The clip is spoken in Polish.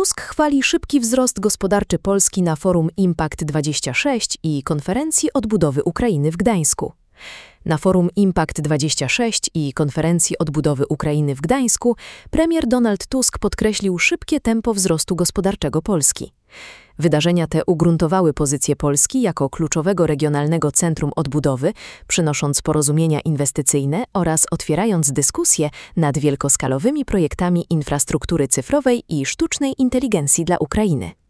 Tusk chwali szybki wzrost gospodarczy Polski na forum Impact 26 i konferencji odbudowy Ukrainy w Gdańsku. Na forum Impact 26 i konferencji odbudowy Ukrainy w Gdańsku premier Donald Tusk podkreślił szybkie tempo wzrostu gospodarczego Polski. Wydarzenia te ugruntowały pozycję Polski jako kluczowego regionalnego centrum odbudowy, przynosząc porozumienia inwestycyjne oraz otwierając dyskusje nad wielkoskalowymi projektami infrastruktury cyfrowej i sztucznej inteligencji dla Ukrainy.